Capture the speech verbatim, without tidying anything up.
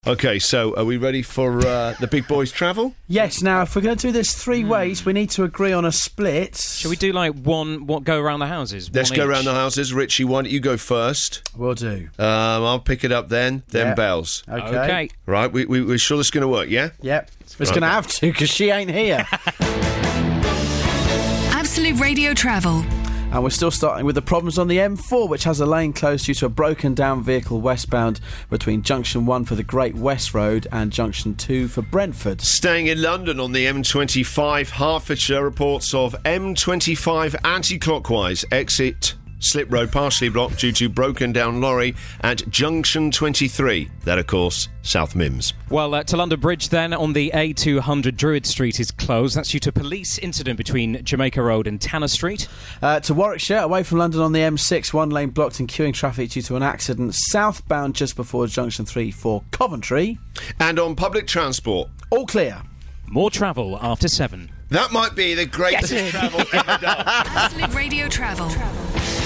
Okay, so are we ready for uh, the big boys' travel? Yes, now, if we're going to do this three ways, we need to agree on a split. Shall we do, like, one, what, go around the houses? Let's one go each? around the houses. Richie, why don't you go first? We'll do. Um, I'll pick it up then, then Yeah. Bells. Okay. Okay. Right, we, we, we're sure this is going to work, yeah? Yep. It's going to have to, because she ain't here. Absolute Radio Travel. And we're still starting with the problems on the M four, which has a lane closed due to a broken down vehicle westbound between Junction one for the Great West Road and Junction two for Brentford. Staying in London on the M twenty-five, Hertfordshire, reports of M twenty-five anti-clockwise exit Slip Road partially blocked due to broken down lorry at Junction twenty-three. That, of course, South Mims. Well, uh, to London Bridge then on the A two hundred Druid Street is closed. That's due to a police incident between Jamaica Road and Tanner Street. Uh, to Warwickshire, away from London on the M six, one lane blocked and queuing traffic due to an accident southbound just before Junction three for Coventry. And on public transport, all clear. More travel after seven. That might be the greatest travel ever done. Absolute Radio Travel.